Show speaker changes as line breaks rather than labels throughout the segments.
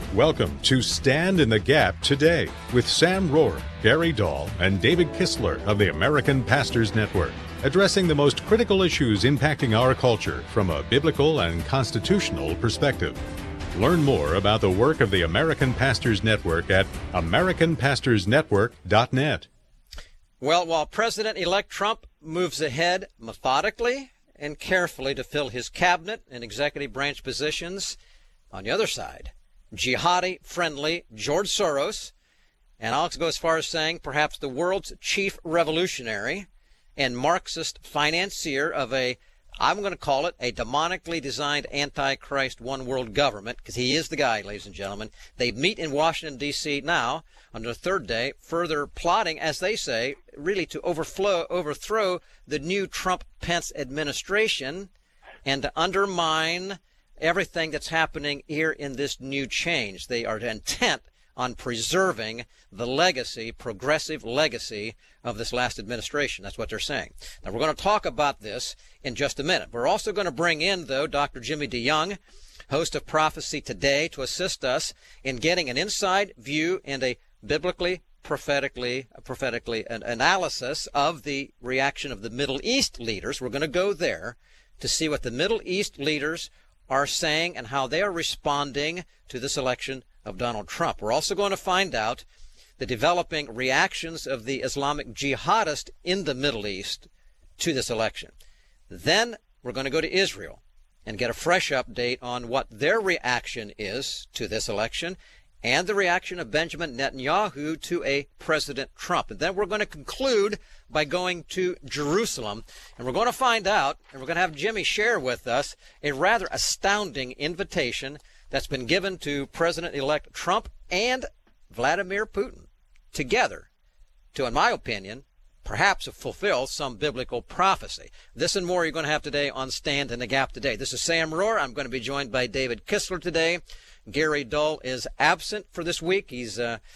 Welcome to Stand in the Gap Today with Sam Rohr, Gary Dahl, and David Kistler of the American Pastors Network, addressing the most critical issues impacting our culture from a biblical and constitutional perspective. Learn more about the work of the American Pastors Network at americanpastorsnetwork.net.
Well, while President-elect Trump moves ahead methodically and carefully to fill his cabinet and executive branch positions, on the other side, jihadi-friendly George Soros, and I'll go as far as saying perhaps the world's chief revolutionary and Marxist financier of I'm going to call it a demonically designed antichrist one-world government, because he is the guy, ladies and gentlemen. They meet in Washington, D.C. now on the third day, further plotting, as they say, really to overthrow the new Trump-Pence administration and to undermine everything that's happening here in this new change. They are intent on preserving the legacy, progressive legacy of this last administration. That's what they're saying. Now, we're going to talk about this in just a minute. We're also going to bring in, though, Dr. Jimmy DeYoung, host of Prophecy Today, to assist us in getting an inside view and a biblically, prophetically an analysis of the reaction of the Middle East leaders. We're going to go there to see what the Middle East leaders are saying and how they are responding to this election of Donald Trump. We're also going to find out the developing reactions of the Islamic jihadists in the Middle East to this election. Then we're going to go to Israel and get a fresh update on what their reaction is to this election and the reaction of Benjamin Netanyahu to a President Trump. And then we're going to conclude by going to Jerusalem, and we're going to find out, and we're going to have Jimmy share with us a rather astounding invitation that's been given to President-elect Trump and Vladimir Putin together to, in my opinion, perhaps fulfill some biblical prophecy. This and more you're going to have today on Stand in the Gap Today. This is Sam Rohr. I'm going to be joined by David Kistler today. Gary Dahl is absent for this week. He's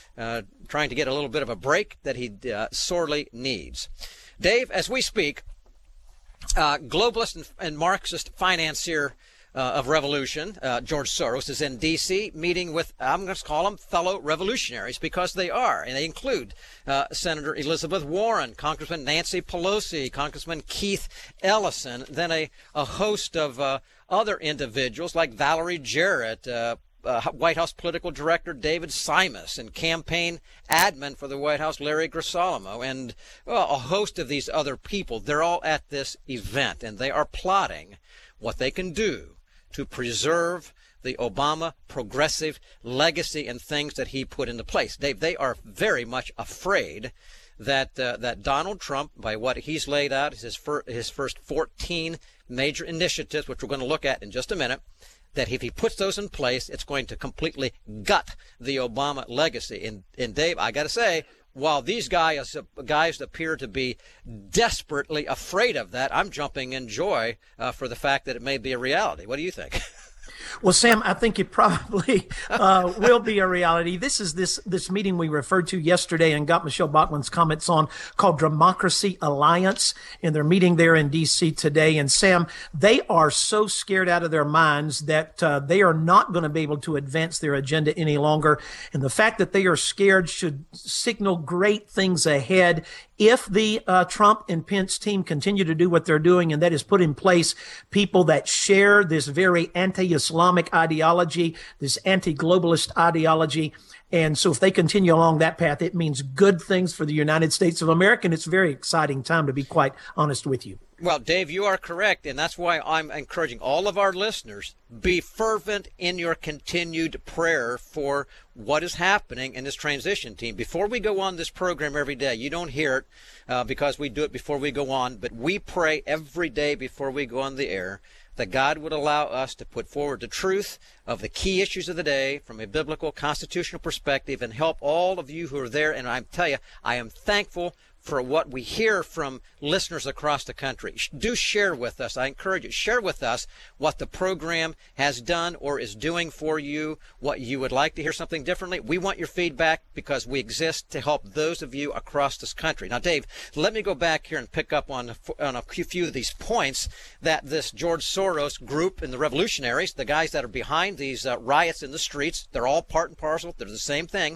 trying to get a little bit of a break that he sorely needs. Dave, as we speak, globalist and Marxist financier of revolution, George Soros, is in D.C. meeting with, I'm going to call them fellow revolutionaries, because they are, and they include Senator Elizabeth Warren, Congressman Nancy Pelosi, Congressman Keith Ellison, then a host of other individuals like Valerie Jarrett, White House political director David Simas, and campaign admin for the White House Larry Grisolamo, and a host of these other people. They're all at this event, and they are plotting what they can do to preserve the Obama progressive legacy and things that he put into place. Dave, they are very much afraid that Donald Trump, by what he's laid out, is his first 14 major initiatives, which we're going to look at in just a minute, that if he puts those in place, it's going to completely gut the Obama legacy. And Dave, I got to say, while these guys appear to be desperately afraid of that, I'm jumping in joy for the fact that it may be a reality. What do you think?
Well, Sam, I think it probably will be a reality. This is this meeting we referred to yesterday and got Michelle Bachmann's comments on, called Democracy Alliance, and they're meeting there in D.C. today. And Sam, they are so scared out of their minds that they are not going to be able to advance their agenda any longer. And the fact that they are scared should signal great things ahead if the Trump and Pence team continue to do what they're doing, and that is put in place people that share this very anti-Islamic ideology, this anti-globalist ideology. And so if they continue along that path, it means good things for the United States of America. And it's a very exciting time, to be quite honest with you.
Well, Dave, you are correct, and that's why I'm encouraging all of our listeners, be fervent in your continued prayer for what is happening in this transition team. Before we go on this program every day, you don't hear it because we do it before we go on, but we pray every day before we go on the air that God would allow us to put forward the truth of the key issues of the day from a biblical, constitutional perspective and help all of you who are there. And I tell you, I am thankful for what we hear from listeners across the country. Do share with us. I encourage you, share with us what the program has done or is doing for you, what you would like to hear something differently. We want your feedback because we exist to help those of you across this country. Now, Dave, let me go back here and pick up on a few of these points that this George Soros group and the revolutionaries, the guys that are behind these riots in the streets, they're all part and parcel. They're the same thing.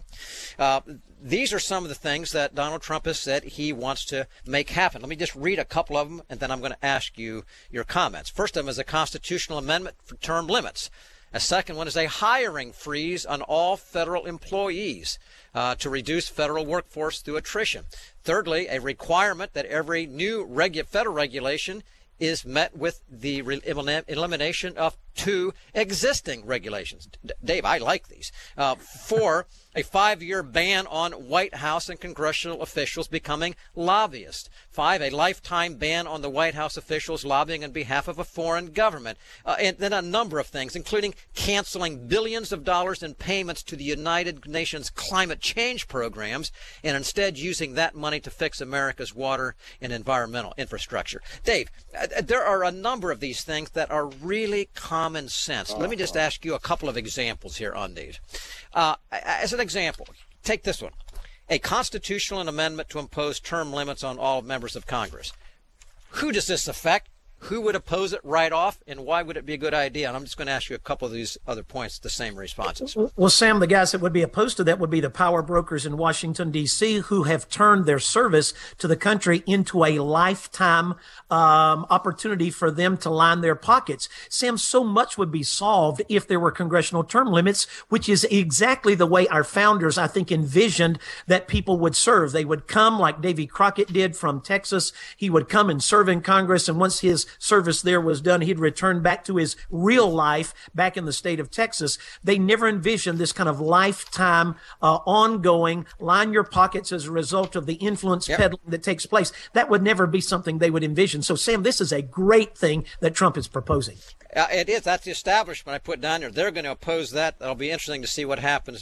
These are some of the things that Donald Trump has said he wants to make happen. Let me just read a couple of them, and then I'm going to ask you your comments. First of them is a constitutional amendment for term limits. A second one is a hiring freeze on all federal employees to reduce federal workforce through attrition. Thirdly, a requirement that every new federal regulation is met with the elimination of 2 existing regulations. Dave, I like these. 4, a 5-year ban on White House and congressional officials becoming lobbyists. 5, a lifetime ban on the White House officials lobbying on behalf of a foreign government. And then a number of things, including canceling billions of dollars in payments to the United Nations climate change programs and instead using that money to fix America's water and environmental infrastructure. Dave, there are a number of these things that are really common sense. Let me just ask you a couple of examples here on these. As an example, take this one. A constitutional amendment to impose term limits on all members of Congress. Who does this affect? Who would oppose it right off, and why would it be a good idea? And I'm just going to ask you a couple of these other points, the same responses.
Well, Sam, the guys that would be opposed to that would be the power brokers in Washington, D.C., who have turned their service to the country into a lifetime opportunity for them to line their pockets. Sam, so much would be solved if there were congressional term limits, which is exactly the way our founders, I think, envisioned that people would serve. They would come like Davy Crockett did from Texas. He would come and serve in Congress, and once his service there was done, he'd return back to his real life back in the state of Texas. They never envisioned this kind of lifetime, ongoing, line your pockets as a result of the influence peddling that takes place. That would never be something they would envision. So, Sam, this is a great thing that Trump is proposing.
It is. That's the establishment I put down there. They're going to oppose that. That'll be interesting to see what happens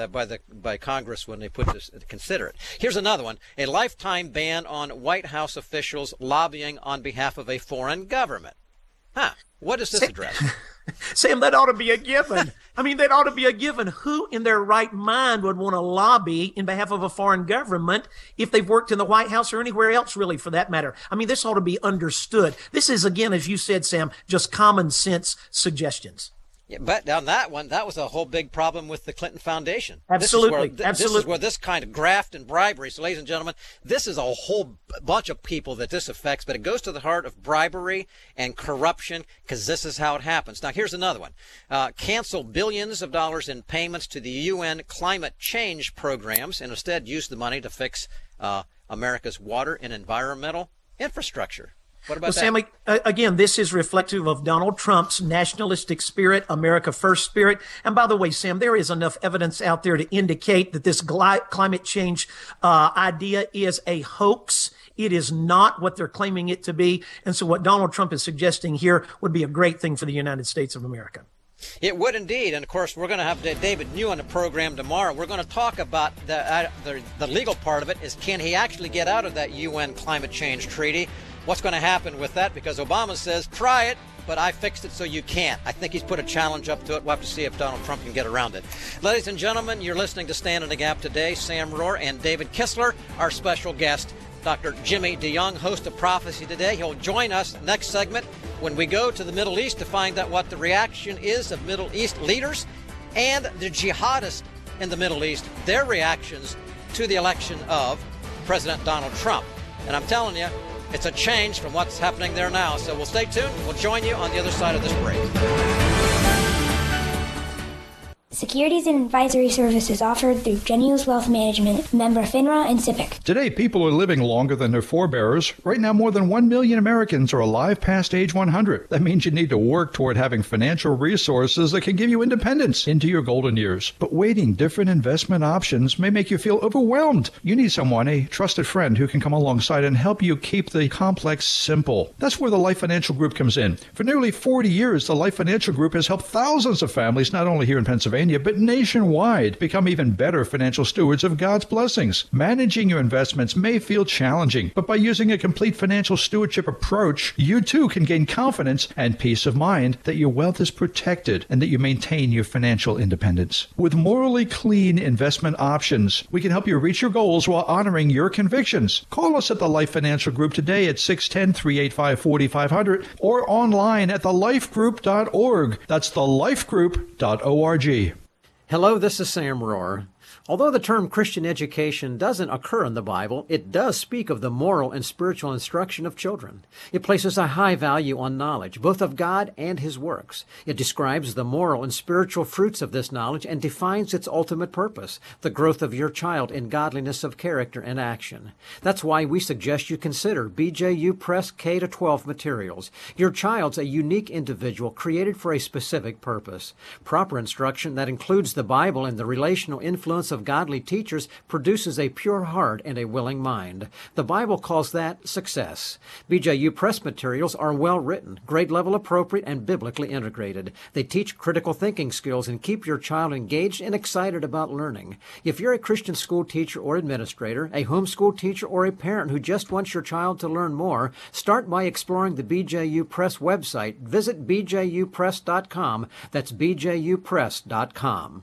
by Congress when they put this to consider it. Here's another one: a lifetime ban on White House officials lobbying on behalf of a foreign government. What does this address?
Sam, that ought to be a given. I mean, that ought to be a given. Who in their right mind would want to lobby in behalf of a foreign government if they've worked in the White House or anywhere else, really, for that matter? I mean, this ought to be understood. This is, again, as you said, Sam, just common sense suggestions.
Yeah, but on that one, that was a whole big problem with the Clinton Foundation.
Absolutely.
This is where this kind of graft and bribery. So, ladies and gentlemen, this is a whole bunch of people that this affects, but it goes to the heart of bribery and corruption because this is how it happens. Now, here's another one. Cancel billions of dollars in payments to the UN climate change programs and instead use the money to fix America's water and environmental infrastructure. What about that?
Sam, again, this is reflective of Donald Trump's nationalistic spirit, America First spirit. And by the way, Sam, there is enough evidence out there to indicate that this climate change idea is a hoax. It is not what they're claiming it to be. And so what Donald Trump is suggesting here would be a great thing for the United States of America.
It would indeed. And, of course, we're going to have David New on the program tomorrow. We're going to talk about the legal part of it. Is can he actually get out of that UN climate change treaty? What's going to happen with that? Because Obama says, try it, but I fixed it so you can't. I think he's put a challenge up to it. We'll have to see if Donald Trump can get around it. Ladies and gentlemen, you're listening to Stand in the Gap today. Sam Rohr and David Kistler, our special guest, Dr. Jimmy DeYoung, host of Prophecy Today. He'll join us next segment when we go to the Middle East to find out what the reaction is of Middle East leaders and the jihadists in the Middle East, their reactions to the election of President Donald Trump. And I'm telling you, it's a change from what's happening there now. So we'll stay tuned. We'll join you on the other side of this break.
Securities and advisory services offered through Genius Wealth Management, member FINRA and SIPC.
Today, people are living longer than their forebears. Right now, more than 1 million Americans are alive past age 100. That means you need to work toward having financial resources that can give you independence into your golden years. But weighting different investment options may make you feel overwhelmed. You need someone, a trusted friend, who can come alongside and help you keep the complex simple. That's where the Life Financial Group comes in. For nearly 40 years, the Life Financial Group has helped thousands of families, not only here in Pennsylvania, Pennsylvania, but nationwide, become even better financial stewards of God's blessings. Managing your investments may feel challenging, but by using a complete financial stewardship approach, you too can gain confidence and peace of mind that your wealth is protected and that you maintain your financial independence. With morally clean investment options, we can help you reach your goals while honoring your convictions. Call us at the Life Financial Group today at 610-385-4500 or online at thelifegroup.org. That's thelifegroup.org.
Hello, this is Sam Rohr. Although the term Christian education doesn't occur in the Bible, it does speak of the moral and spiritual instruction of children. It places a high value on knowledge, both of God and His works. It describes the moral and spiritual fruits of this knowledge and defines its ultimate purpose, the growth of your child in godliness of character and action. That's why we suggest you consider BJU Press K-12 materials. Your child's a unique individual created for a specific purpose. Proper instruction that includes the Bible and the relational influence of godly teachers produces a pure heart and a willing mind. The Bible calls that success. BJU Press materials are well written, grade level appropriate, and biblically integrated. They teach critical thinking skills and keep your child engaged and excited about learning. If you're a Christian school teacher or administrator, a homeschool teacher, or a parent who just wants your child to learn more, start by exploring the BJU Press website. Visit bjupress.com. That's bjupress.com.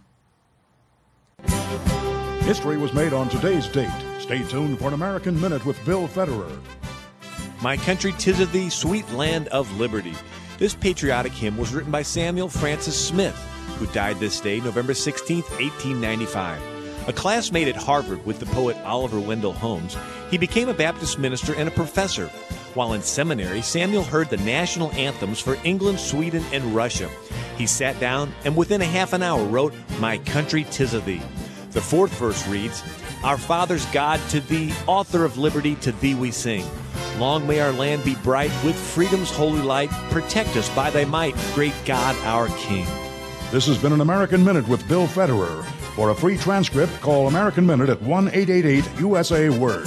History was made on today's date. Stay tuned for an American Minute with Bill Federer.
My Country 'Tis of Thee, Sweet Land of Liberty. This patriotic hymn was written by Samuel Francis Smith, who died this day, November 16, 1895. A classmate at Harvard with the poet Oliver Wendell Holmes, he became a Baptist minister and a professor. While in seminary, Samuel heard the national anthems for England, Sweden, and Russia. He sat down and within a half an hour wrote, My Country 'Tis of Thee. The fourth verse reads, Our fathers God, to Thee, author of liberty, to Thee we sing. Long may our land be bright with freedom's holy light. Protect us by Thy might, great God our King.
This has been an American Minute with Bill Federer. For a free transcript, call American Minute at 1-888-USA-WORD.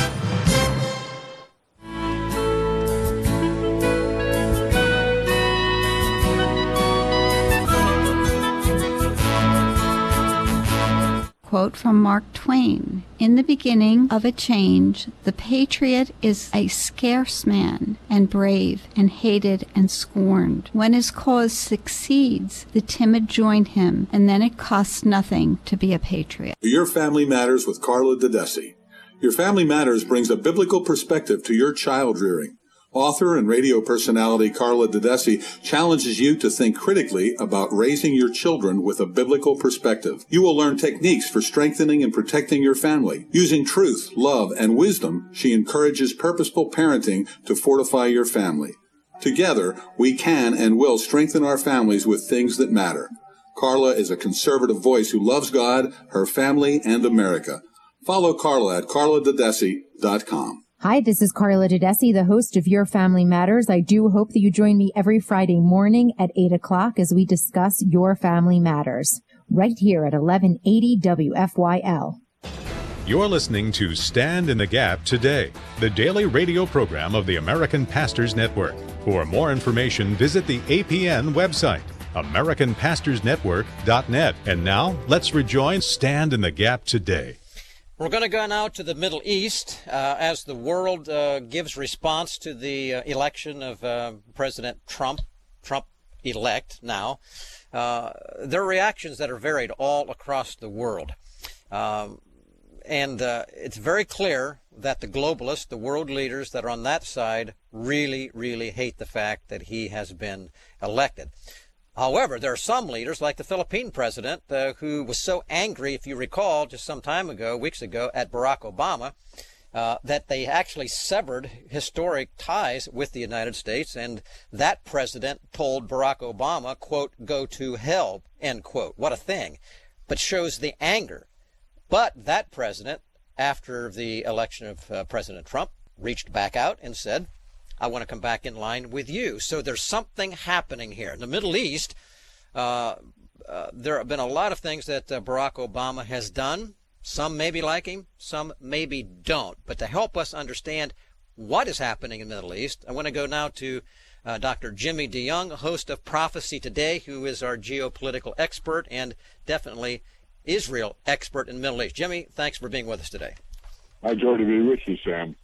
Quote from Mark Twain, In the beginning of a change, the patriot is a scarce man, and brave, and hated, and scorned. When his cause succeeds, the timid join him, and then it costs nothing to be a patriot.
Your Family Matters with Carla Dedesi. Your Family Matters brings a biblical perspective to your child rearing. Author and radio personality Carla Dedesi challenges you to think critically about raising your children with a biblical perspective. You will learn techniques for strengthening and protecting your family. Using truth, love, and wisdom, she encourages purposeful parenting to fortify your family. Together, we can and will strengthen our families with things that matter. Carla is a conservative voice who loves God, her family, and America. Follow Carla at carladedesi.com.
Hi, this is Carla Dedesi, the host of Your Family Matters. I do hope that you join me every Friday morning at 8 o'clock as we discuss Your Family Matters, right here at 1180 WFYL.
You're listening to Stand in the Gap Today, the daily radio program of the American Pastors Network. For more information, visit the APN website, AmericanPastorsNetwork.net. And now, let's rejoin Stand in the Gap Today.
We're going to go now to the Middle East as the world gives response to the election of President Trump-elect now. There are reactions that are varied all across the world. And it's very clear that the globalists, the world leaders that are on that side, really, really hate the fact that he has been elected. However, there are some leaders, like the Philippine president, who was so angry, if you recall, just some time ago, weeks ago, at Barack Obama, that they actually severed historic ties with the United States, and that president told Barack Obama, quote, go to hell, end quote. What a thing. But shows the anger. But that president, after the election of President Trump, reached back out and said, I want to come back in line with you. So there's something happening here. In the Middle East, there have been a lot of things that Barack Obama has done. Some maybe like him, some maybe don't. But to help us understand what is happening in the Middle East, I want to go now to Dr. Jimmy DeYoung, host of Prophecy Today, who is our geopolitical expert and definitely Israel expert in the Middle East. Jimmy, thanks for being with us today.
I joy to be with you, Sam.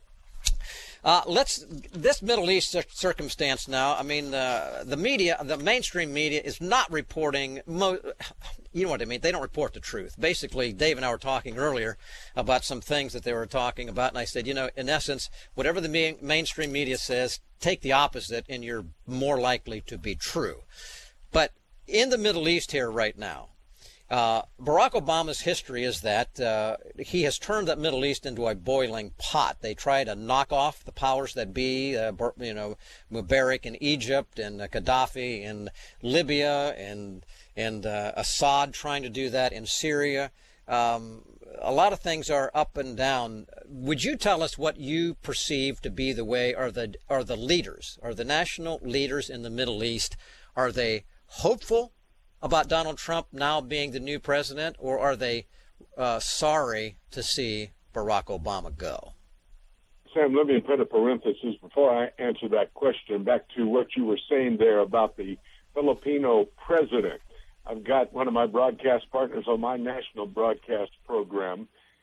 This Middle East circumstance now, I mean, the media, the mainstream media is not reporting, you know what I mean, they don't report the truth. Basically, Dave and I were talking earlier about some things that they were talking about, and I said, in essence, whatever the mainstream media says, take the opposite, and you're more likely to be true. But in the Middle East here right now, Barack Obama's history is that he has turned that Middle East into a boiling pot. They try to knock off the powers that be, Mubarak in Egypt and Gaddafi in Libya and Assad trying to do that in Syria. A lot of things are up and down. Would you tell us what you perceive to be the way, are the leaders, are the national leaders in the Middle East, are they hopeful about Donald Trump now being the new president, or are they sorry to see Barack Obama go?
Sam, let me put a parenthesis before I answer that question back to what you were saying there about the Filipino president. I've got one of my broadcast partners on my national broadcast program,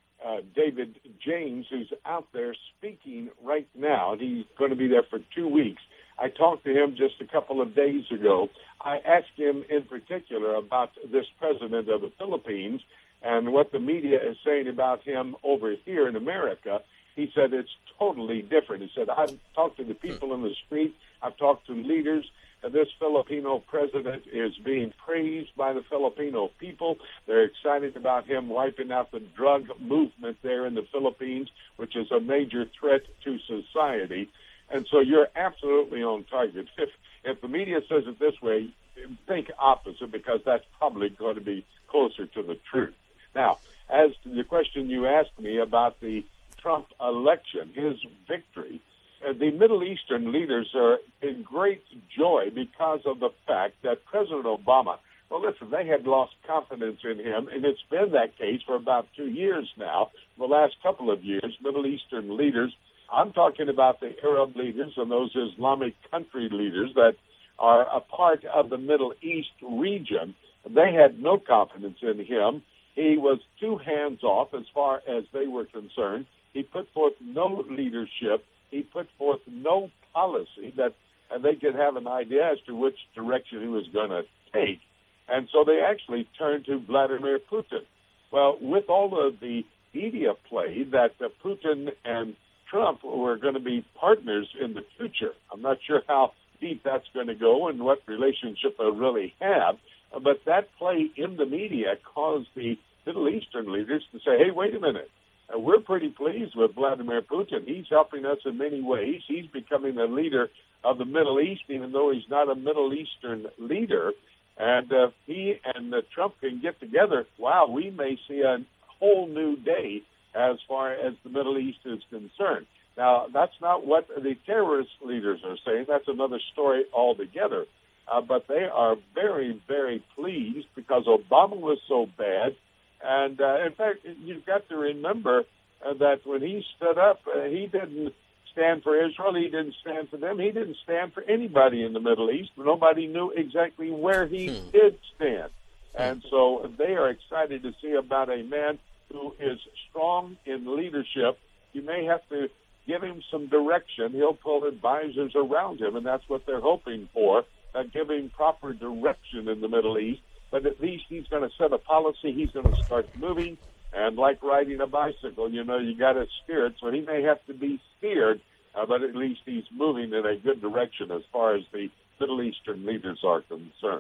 David James, who's out there speaking right now, and he's going to be there for 2 weeks. I talked to him just a couple of days ago. I asked him in particular about this president of the Philippines and what the media is saying about him over here in America. He said it's totally different. He said, I've talked to the people in the street. I've talked to leaders. And this Filipino president is being praised by the Filipino people. They're excited about him wiping out the drug movement there in the Philippines, which is a major threat to society. And so you're absolutely on target. If the media says it this way, think opposite, because that's probably going to be closer to the truth. Now, as to the question you asked me about the Trump election, his victory, the Middle Eastern leaders are in great joy because of the fact that President Obama, well, listen, they had lost confidence in him, and it's been that case for about 2 years now. The last couple of years, Middle Eastern leaders, I'm talking about the Arab leaders and those Islamic country leaders that are a part of the Middle East region. They had no confidence in him. He was too hands-off as far as they were concerned. He put forth no leadership. He put forth no policy that they could have an idea as to which direction he was going to take. And so they actually turned to Vladimir Putin. Well, with all of the media play that Putin and Trump were going to be partners in the future. I'm not sure how deep that's going to go and what relationship they'll really have, but that play in the media caused the Middle Eastern leaders to say, hey, wait a minute, we're pretty pleased with Vladimir Putin. He's helping us in many ways. He's becoming the leader of the Middle East, even though he's not a Middle Eastern leader. And he and Trump can get together. Wow, we may see a whole new day as far as the Middle East is concerned. Now, that's not what the terrorist leaders are saying. That's another story altogether. But they are very, very pleased because Obama was so bad. And, in fact, you've got to remember that when he stood up, he didn't stand for Israel. He didn't stand for them. He didn't stand for anybody in the Middle East. Nobody knew exactly where he did stand. And so they are excited to see about a man who is strong in leadership. You may have to give him some direction. He'll pull advisors around him, and that's what they're hoping for, give him proper direction in the Middle East. But at least he's going to set a policy. He's going to start moving. And like riding a bicycle, you got to steer it. So he may have to be steered, but at least he's moving in a good direction as far as the Middle Eastern leaders are concerned.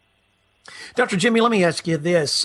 Dr. Jimmy, let me ask you this.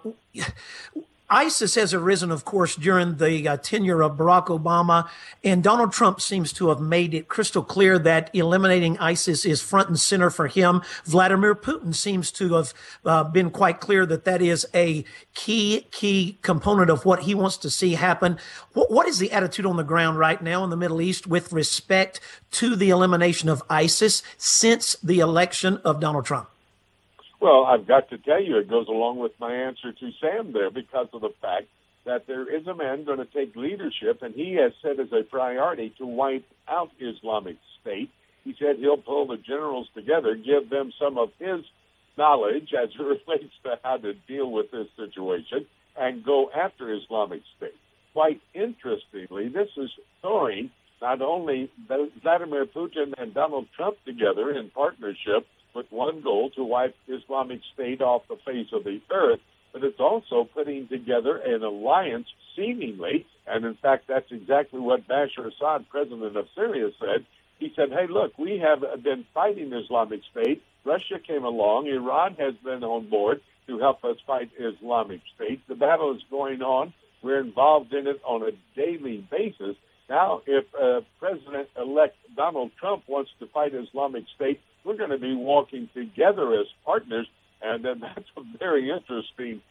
ISIS has arisen, of course, during the tenure of Barack Obama, and Donald Trump seems to have made it crystal clear that eliminating ISIS is front and center for him. Vladimir Putin seems to have been quite clear that that is a key component of what he wants to see happen. What is the attitude on the ground right now in the Middle East with respect to the elimination of ISIS since the election of Donald Trump?
Well, I've got to tell you, it goes along with my answer to Sam there because of the fact that there is a man going to take leadership, and he has set as a priority to wipe out Islamic State. He said he'll pull the generals together, give them some of his knowledge as it relates to how to deal with this situation, and go after Islamic State. Quite interestingly, this is throwing not only Vladimir Putin and Donald Trump together in partnership with one goal to wipe Islamic State off the face of the earth, but it's also putting together an alliance, seemingly, and in fact, that's exactly what Bashar Assad, president of Syria, said. He said, hey, look, we have been fighting Islamic State. Russia came along. Iran has been on board to help us fight Islamic State. The battle is going on. We're involved in it on a daily basis. Now, if President-elect Donald Trump wants to fight Islamic State, we're going to be walking together as partners, and then that's a very interesting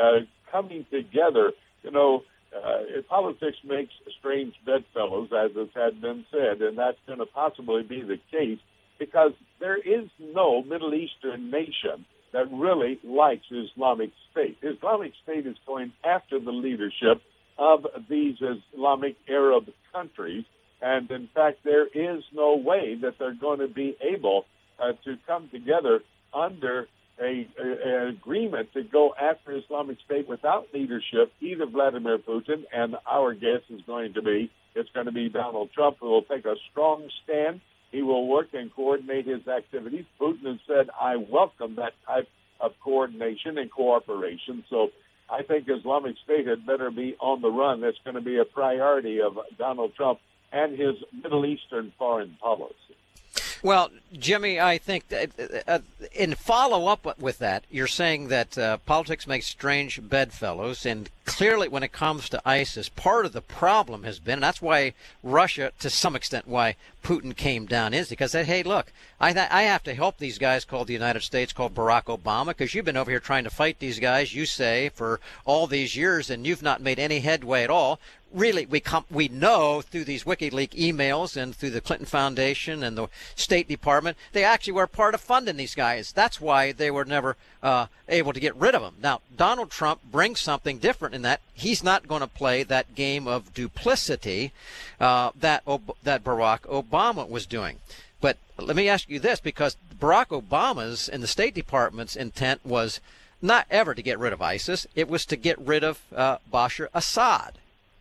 coming together. You know, politics makes strange bedfellows, as it had been said, and that's going to possibly be the case because there is no Middle Eastern nation that really likes Islamic State. Islamic State is going after the leadership of these Islamic Arab countries, and in fact, there is no way that they're going to be able to come together under an agreement to go after Islamic State without leadership, either Vladimir Putin, and our guess is going to be, it's going to be Donald Trump, who will take a strong stand. He will work and coordinate his activities. Putin has said, I welcome that type of coordination and cooperation. So I think Islamic State had better be on the run. That's going to be a priority of Donald Trump and his Middle Eastern foreign policy.
Well, Jimmy, I think that in follow-up with that, you're saying that politics makes strange bedfellows, and clearly when it comes to ISIS, part of the problem has been, and that's why Russia, to some extent, why Putin came down, is because they said, hey, look, I have to help these guys called the United States, called Barack Obama, because you've been over here trying to fight these guys, you say, for all these years, and you've not made any headway at all. Really, we know through these WikiLeaks emails and through the Clinton Foundation and the State Department, they actually were part of funding these guys. That's why they were never able to get rid of them. Now, Donald Trump brings something different in that he's not going to play that game of duplicity that Barack Obama was doing. But let me ask you this, because Barack Obama's and the State Department's intent was not ever to get rid of ISIS. It was to get rid of Bashar Assad.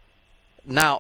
Now,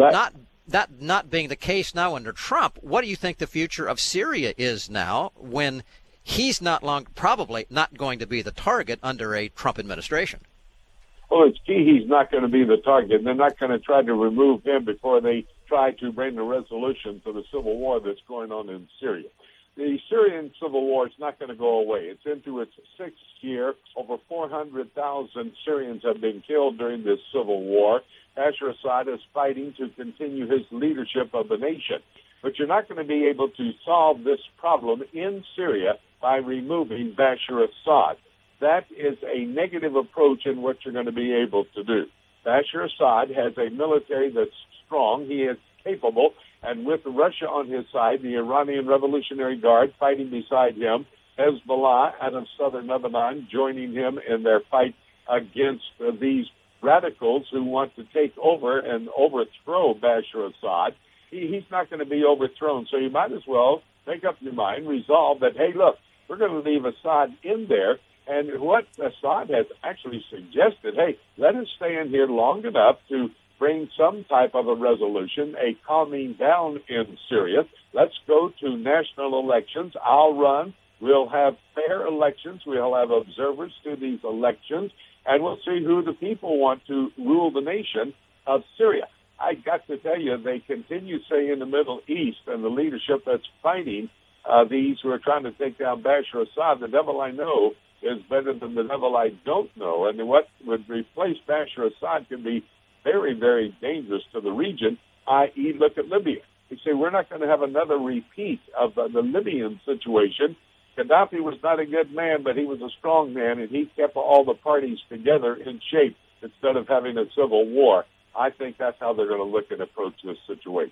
that not being the case now under Trump, what do you think the future of Syria is now when he's probably not going to be the target under a Trump administration?
Well, it's key he's not going to be the target. They're not going to try to remove him before they try to bring a resolution to the civil war that's going on in Syria. The Syrian civil war is not going to go away. It's into its sixth year. Over 400,000 Syrians have been killed during this civil war. Bashar Assad is fighting to continue his leadership of the nation. But you're not going to be able to solve this problem in Syria by removing Bashar Assad. That is a negative approach in what you're going to be able to do. Bashar Assad has a military that's strong. He is capable. And with Russia on his side, the Iranian Revolutionary Guard fighting beside him, Hezbollah out of southern Lebanon joining him in their fight against these radicals who want to take over and overthrow Bashar Assad. He's not going to be overthrown. So you might as well make up your mind, resolve that, hey, look, we're going to leave Assad in there. And what Assad has actually suggested, hey, let us stay in here long enough to bring some type of a resolution, a calming down in Syria. Let's go to national elections. I'll run. We'll have fair elections. We'll have observers to these elections, and we'll see who the people want to rule the nation of Syria. I got to tell you, they continue to say in the Middle East and the leadership that's fighting these who are trying to take down Bashar Assad, the devil I know is better than the devil I don't know. And what would replace Bashar Assad can be very, very dangerous to the region, i.e. look at Libya. You say, we're not going to have another repeat of the Libyan situation. Gaddafi was not a good man, but he was a strong man, and he kept all the parties together in shape instead of having a civil war. I think that's how they're going to look and approach this situation.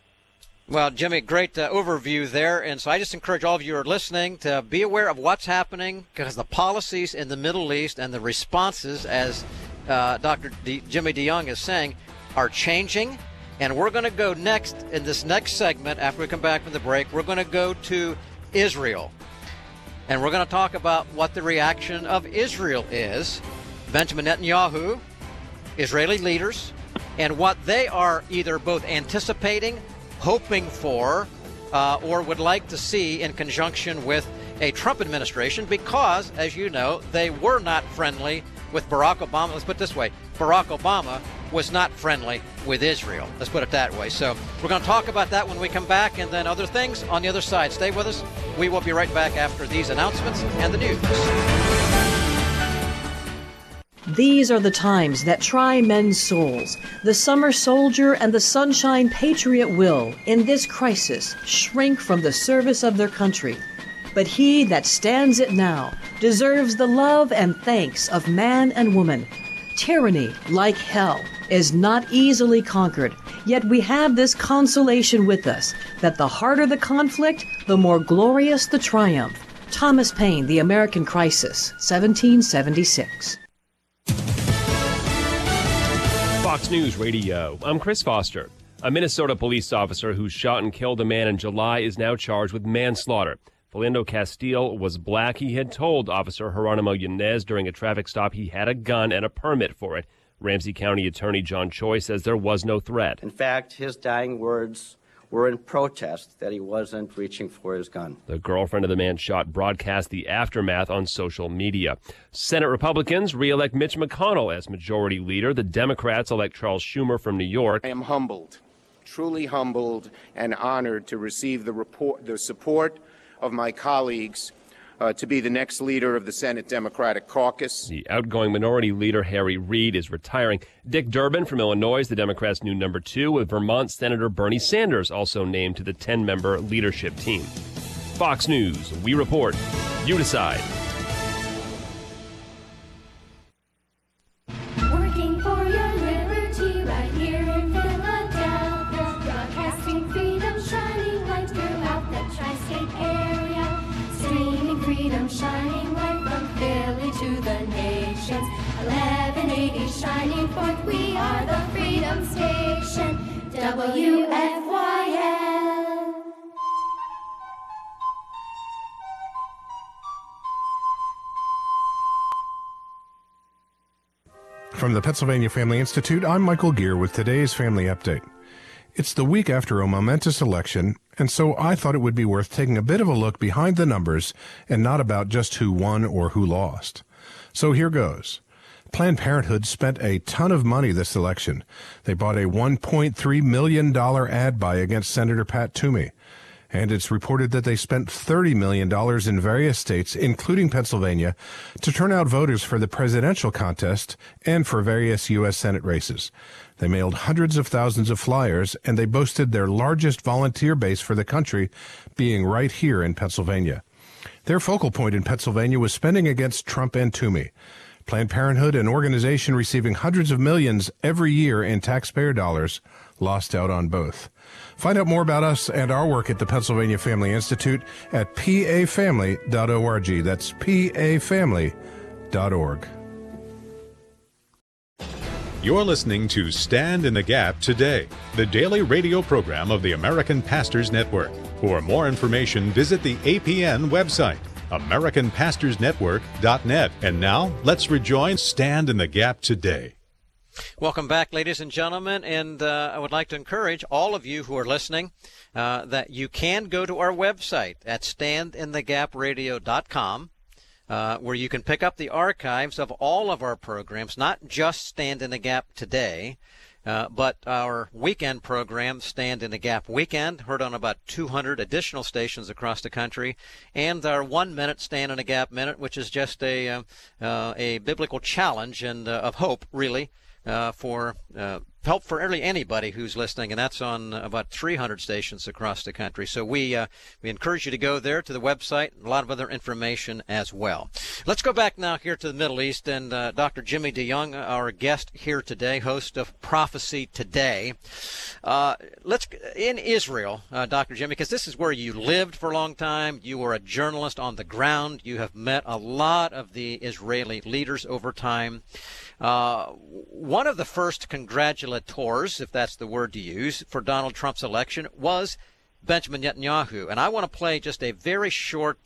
Well, Jimmy, great overview there. And so I just encourage all of you who are listening to be aware of what's happening, because the policies in the Middle East and the responses, as Dr. Jimmy DeYoung is saying, are changing. And we're going to go next, in this next segment, after we come back from the break, we're going to go to Israel. And we're going to talk about what the reaction of Israel is, Benjamin Netanyahu, Israeli leaders, and what they are either both anticipating, hoping for, or would like to see in conjunction with a Trump administration, because, as you know, they were not friendly with Barack Obama. Let's put it this way. Barack Obama was not friendly with Israel. Let's put it that way. So we're going to talk about that when we come back, and then other things on the other side. Stay with us. We will be right back after these announcements and the news.
These are the times that try men's souls. The summer soldier and the sunshine patriot will, in this crisis, shrink from the service of their country. But he that stands it now deserves the love and thanks of man and woman. Tyranny, like hell, is not easily conquered, yet we have this consolation with us, that the harder the conflict, the more glorious the triumph. Thomas Paine, The American Crisis, 1776.
Fox News Radio. I'm Chris Foster. A Minnesota police officer who shot and killed a man in July is now charged with manslaughter. Philando Castile was black. He had told Officer Geronimo Yanez during a traffic stop he had a gun and a permit for it. Ramsey County Attorney John Choi says there was no threat.
In fact, his dying words were in protest that he wasn't reaching for his gun.
The girlfriend of the man shot broadcast the aftermath on social media. Senate Republicans re-elect Mitch McConnell as majority leader. The Democrats elect Charles Schumer from New York.
I am humbled, truly humbled, and honored to receive the support of my colleagues to be the next leader of the Senate Democratic Caucus.
The outgoing minority leader, Harry Reid, is retiring. Dick Durbin from Illinois is the Democrats' new number 2, with Vermont Senator Bernie Sanders also named to the 10-member leadership team. Fox News, we report. You decide.
Working for your liberty right here in Philadelphia. Broadcasting freedom, shining light throughout the tri-state area. Streaming freedom, shining light from Philly to the nations. 1180 shining forth, we are the Freedom Station. WFYL.
From the Pennsylvania Family Institute, I'm Michael Gear with today's Family Update. It's the week after a momentous election, and so I thought it would be worth taking a bit of a look behind the numbers and not about just who won or who lost. So here goes. Planned Parenthood spent a ton of money this election. They bought a $1.3 million ad buy against Senator Pat Toomey. And it's reported that they spent $30 million in various states, including Pennsylvania, to turn out voters for the presidential contest and for various U.S. Senate races. They mailed hundreds of thousands of flyers, and they boasted their largest volunteer base for the country being right here in Pennsylvania. Their focal point in Pennsylvania was spending against Trump and Toomey. Planned Parenthood, an organization receiving hundreds of millions every year in taxpayer dollars, lost out on both. Find out more about us and our work at the Pennsylvania Family Institute at pafamily.org. That's pafamily.org.
You're listening to Stand in the Gap Today, the daily radio program of the American Pastors Network. For more information, visit the APN website, AmericanPastorsNetwork.net. And now, let's rejoin Stand in the Gap Today.
Welcome back, ladies and gentlemen, and I would like to encourage all of you who are listening that you can go to our website at standinthegapradio.com, where you can pick up the archives of all of our programs, not just Stand in the Gap Today, but our weekend program, Stand in the Gap Weekend, heard on about 200 additional stations across the country, and our 1-minute Stand in the Gap Minute, which is just a biblical challenge and of hope, really, for help for really anybody who's listening, and that's on about 300 stations across the country. So we encourage you to go there to the website, a lot of other information as well. Let's go back now here to the Middle East, and Dr. Jimmy DeYoung, our guest here today, host of Prophecy Today. Let's in Israel, Dr. Jimmy, because this is where you lived for a long time. You were a journalist on the ground. You have met a lot of the Israeli leaders over time. One of the first congratulations congratulators, if that's the word to use, for Donald Trump's election was Benjamin Netanyahu. And I want to play just a very short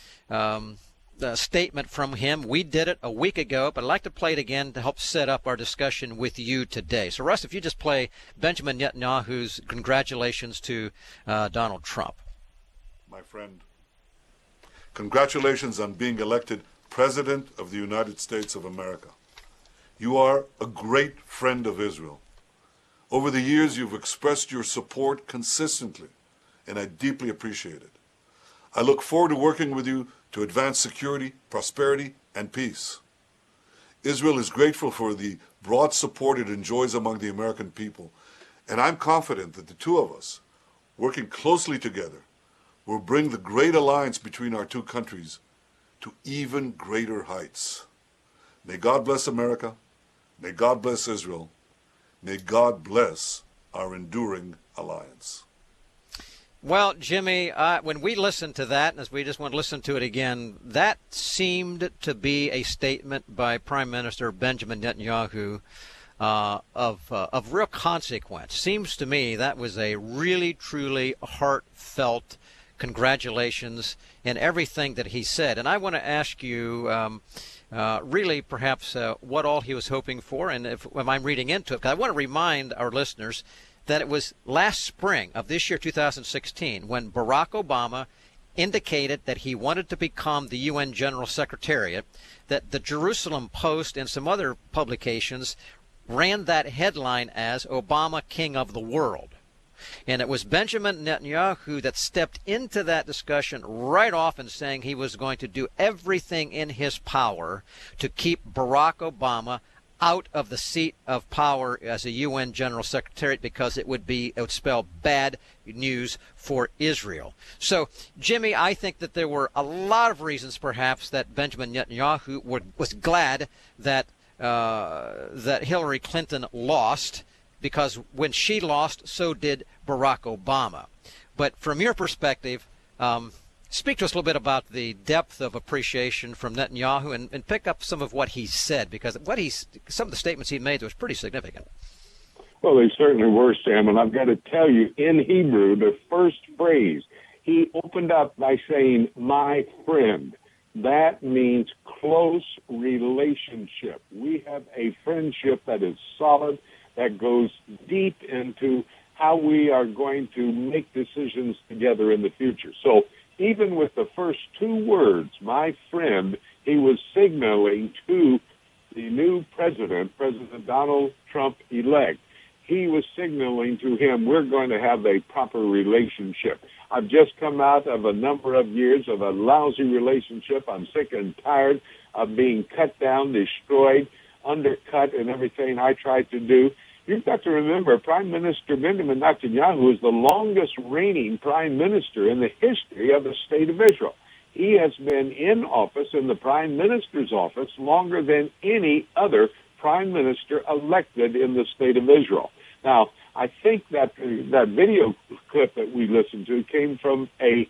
statement from him. We did it a week ago, but I'd like to play it again to help set up our discussion with you today. So, Russ, if you just play Benjamin Netanyahu's congratulations to Donald Trump.
My friend, congratulations on being elected President of the United States of America. You are a great friend of Israel. Over the years, you've expressed your support consistently, and I deeply appreciate it. I look forward to working with you to advance security, prosperity, and peace. Israel is grateful for the broad support it enjoys among the American people, and I'm confident that the two of us, working closely together, will bring the great alliance between our two countries to even greater heights. May God bless America. May God bless Israel. May God bless our enduring alliance.
Well, Jimmy, when we listened to that, and as we just want to listen to it again, that seemed to be a statement by Prime Minister Benjamin Netanyahu of real consequence. Seems to me that was a really, truly heartfelt congratulations in everything that he said. And I want to ask you really perhaps what all he was hoping for, and if I'm reading into it, because I want to remind our listeners that it was last spring of this year, 2016, when Barack Obama indicated that he wanted to become the UN General Secretariat, that the Jerusalem Post and some other publications ran that headline as Obama King of the World. And it was Benjamin Netanyahu that stepped into that discussion right off and saying he was going to do everything in his power to keep Barack Obama out of the seat of power as a UN General Secretary, because it would spell bad news for Israel. So, Jimmy, I think that there were a lot of reasons, perhaps, that Benjamin Netanyahu was glad that that Hillary Clinton lost, because when she lost, so did Barack Obama. But from your perspective, speak to us a little bit about the depth of appreciation from Netanyahu, and pick up some of what he said, because some of the statements he made was pretty significant.
Well, they certainly were, Sam, and I've got to tell you, in Hebrew, the first phrase, he opened up by saying, my friend. That means close relationship. We have a friendship that is solid, that goes deep into how we are going to make decisions together in the future. So even with the first two words, my friend, he was signaling to the new president, President Donald Trump elect, he was signaling to him, we're going to have a proper relationship. I've just come out of a number of years of a lousy relationship. I'm sick and tired of being cut down, destroyed, undercut, and everything I tried to do. You've got to remember, Prime Minister Benjamin Netanyahu is the longest reigning prime minister in the history of the state of Israel. He has been in office, in the prime minister's office, longer than any other prime minister elected in the state of Israel. Now, I think that that video clip that we listened to came from the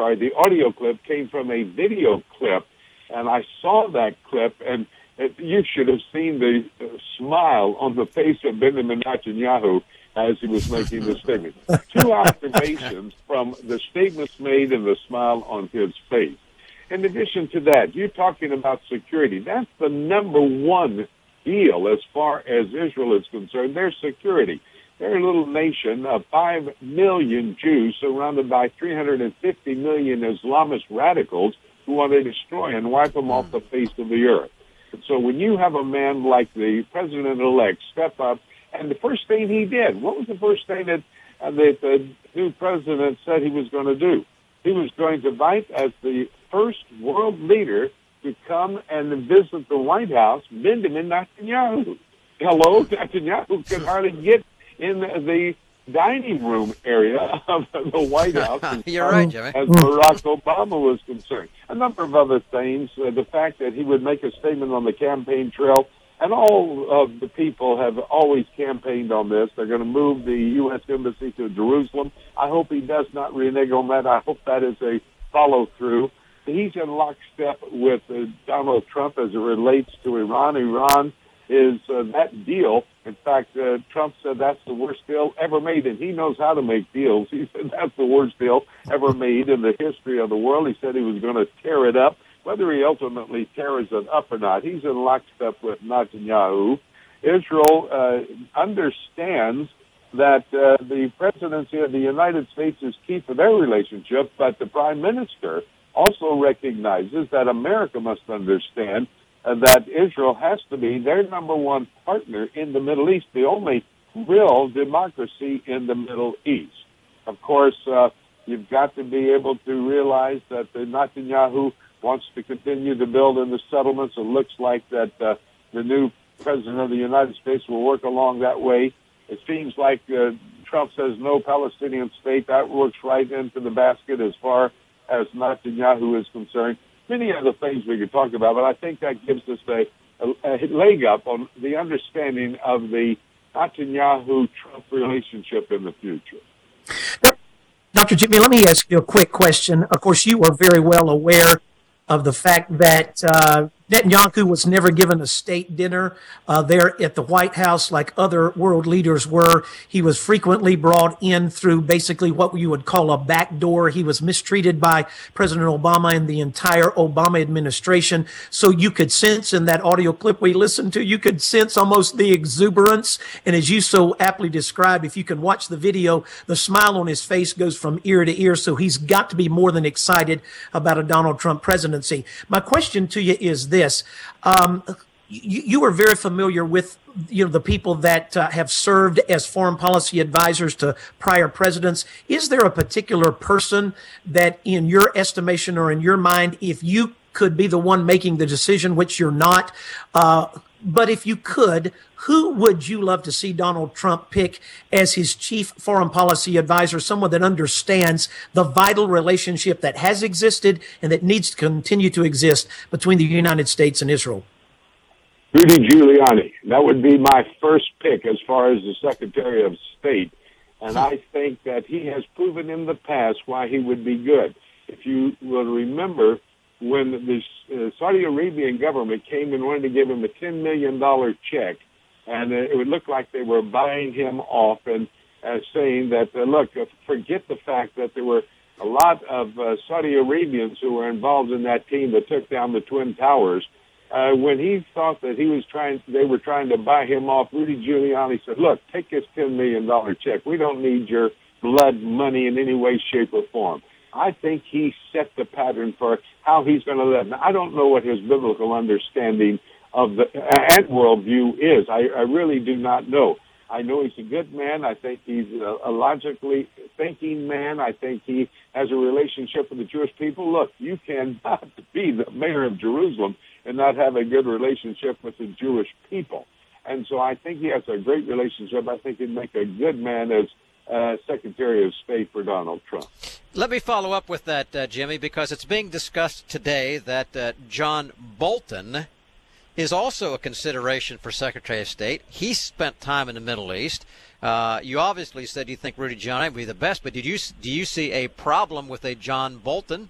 audio clip came from a video clip, and I saw that clip, and you should have seen the smile on the face of Benjamin Netanyahu as he was making the statement. Two observations from the statements made and the smile on his face. In addition to that, you're talking about security. That's the number one deal as far as Israel is concerned, their security. They're a little nation of 5 million Jews surrounded by 350 million Islamist radicals who want to destroy and wipe them off the face of the earth. So when you have a man like the president-elect step up, and the first thing he did, what was the first thing that the new president said he was going to do? He was going to invite, as the first world leader, to come and visit the White House, Benjamin Netanyahu. Hello, Netanyahu could hardly get in the dining room area of the White House.
You're right, Jimmy.
As Barack Obama was concerned. A number of other things, the fact that he would make a statement on the campaign trail, and all of the people have always campaigned on this. They're going to move the U.S. Embassy to Jerusalem. I hope he does not renege on that. I hope that is a follow-through. He's in lockstep with Donald Trump as it relates to Iran. Iran is that deal. In fact, Trump said that's the worst deal ever made, and he knows how to make deals. He said that's the worst deal ever made in the history of the world. He said he was going to tear it up. Whether he ultimately tears it up or not, he's in lockstep with Netanyahu. Israel understands that the presidency of the United States is key for their relationship, but the prime minister also recognizes that America must understand that Israel has to be their number one partner in the Middle East, the only real democracy in the Middle East. Of course, you've got to be able to realize that Netanyahu wants to continue to build in the settlements. It looks like that the new president of the United States will work along that way. It seems like Trump says no Palestinian state. That works right into the basket as far as Netanyahu is concerned. Many other things we could talk about, but I think that gives us a leg up on the understanding of the Netanyahu-Trump relationship in the future.
Dr. Jimmy, let me ask you a quick question. Of course, you are very well aware of the fact that Netanyahu was never given a state dinner there at the White House like other world leaders were. He was frequently brought in through basically what you would call a back door. He was mistreated by President Obama and the entire Obama administration. So you could sense in that audio clip we listened to, you could sense almost the exuberance. And as you so aptly described, if you can watch the video, the smile on his face goes from ear to ear. So he's got to be more than excited about a Donald Trump presidency. My question to you is this. You are very familiar with the people that have served as foreign policy advisors to prior presidents. Is there a particular person that, in your estimation or in your mind, if you could be the one making the decision, which you're not, but if you could, who would you love to see Donald Trump pick as his chief foreign policy advisor, someone that understands the vital relationship that has existed and that needs to continue to exist between the United States and Israel?
Rudy Giuliani. That would be my first pick as far as the Secretary of State. And I think that he has proven in the past why he would be good. If you will remember, when the Saudi Arabian government came and wanted to give him a $10 million check, and it would look like they were buying him off and saying that, look, forget the fact that there were a lot of Saudi Arabians who were involved in that team that took down the Twin Towers. When he thought that they were trying to buy him off, Rudy Giuliani said, look, take this $10 million check. We don't need your blood money in any way, shape, or form. I think he set the pattern for how he's going to live. Now, I don't know what his biblical understanding of the and worldview is. I really do not know. I know he's a good man. I think he's a logically thinking man. I think he has a relationship with the Jewish people. Look, you cannot be the mayor of Jerusalem and not have a good relationship with the Jewish people. And so I think he has a great relationship. I think he'd make a good man as Secretary of State for Donald Trump.
Let me follow up with that, Jimmy, because it's being discussed today that John Bolton is also a consideration for Secretary of State. He spent time in the Middle East. You obviously said you think Rudy Giuliani would be the best, but do you see a problem with a John Bolton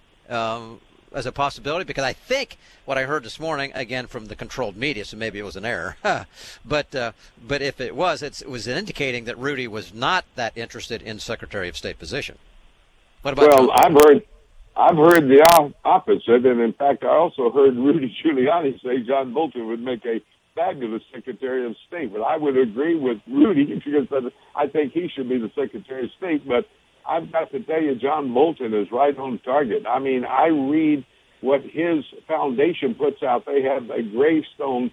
as a possibility? Because I think what I heard this morning, again from the controlled media, so maybe it was an error, but if it was indicating that Rudy was not that interested in Secretary of State position. What about
Well, I've heard the opposite, and in fact, I also heard Rudy Giuliani say John Bolton would make a fabulous Secretary of State. But I would agree with Rudy because I think he should be the Secretary of State. But I've got to tell you, John Bolton is right on target. I mean, I read what his foundation puts out. They have a Greystone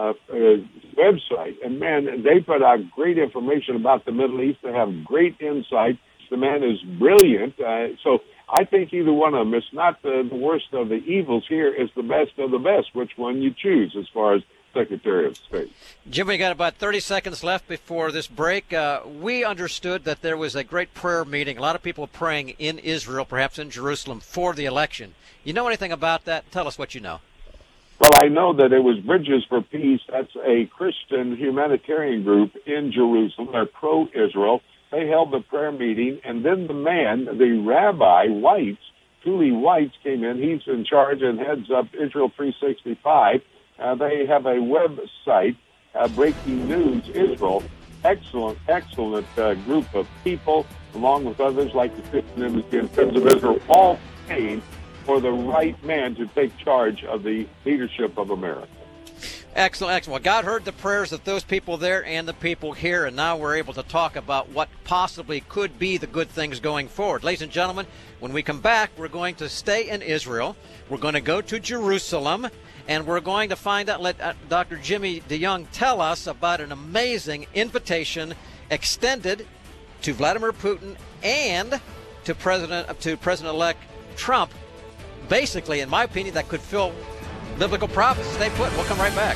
website, and man, they put out great information about the Middle East. They have great insight. The man is brilliant. So I think either one of them, it's not the worst of the evils here, it's the best of the best, which one you choose as far as Secretary of State.
Jim, we got about 30 seconds left before this break. We understood that there was a great prayer meeting, a lot of people praying in Israel, perhaps in Jerusalem, for the election. You know anything about that? Tell us what you know.
Well, I know that it was Bridges for Peace. That's a Christian humanitarian group in Jerusalem. They're pro-Israel. They held the prayer meeting, and then the Rabbi Weitz, Tuli Weitz, came in. He's in charge and heads up Israel 365. They have a website, Breaking News Israel. Excellent group of people, along with others like the Christian Embassy and Friends of Israel, all praying for the right man to take charge of the leadership of America.
Excellent. Well, God heard the prayers of those people there and the people here, and now we're able to talk about what possibly could be the good things going forward. Ladies and gentlemen, when we come back, we're going to stay in Israel. We're going to go to Jerusalem, and we're going to find out, let Dr. Jimmy DeYoung tell us about an amazing invitation extended to Vladimir Putin and to President-elect Trump. Basically, in my opinion, that could fill biblical prophecy. Stay put. We'll come right back.